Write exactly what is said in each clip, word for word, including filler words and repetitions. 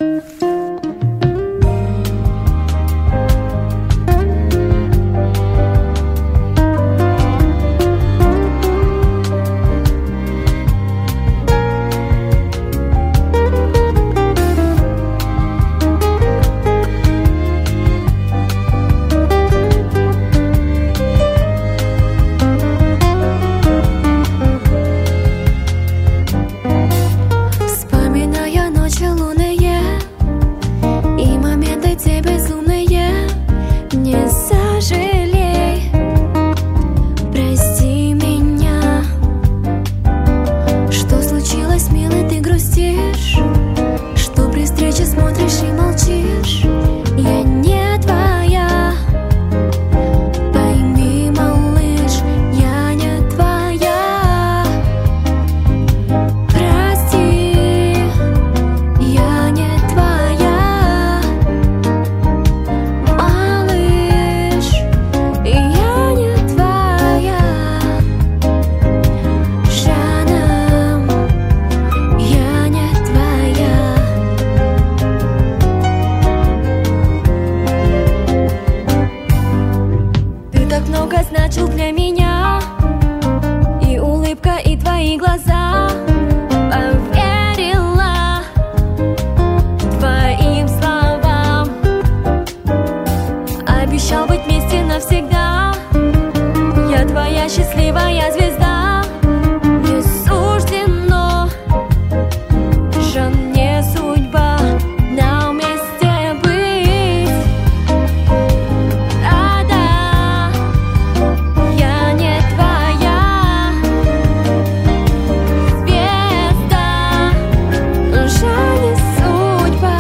Значил для меня и улыбка, и твои глаза. Поверила твоим словам, обещал быть вместе навсегда. Я твоя счастливая звезда. Не суждено же мне судьба нам вместе быть. Да-да, я не твоя звезда, уже не судьба.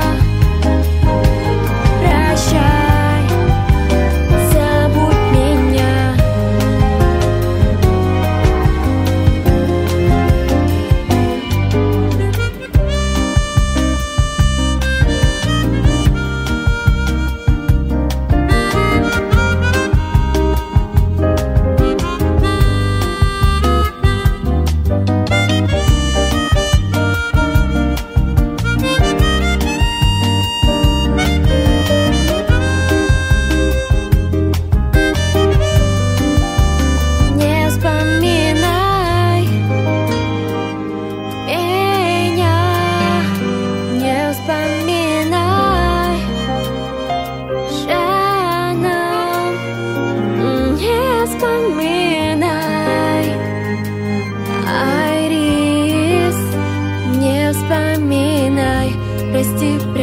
Прощай, забудь меня. Не вспоминай меня, не вспоминай Жанна, не вспоминай Айрис, не вспоминай, прости.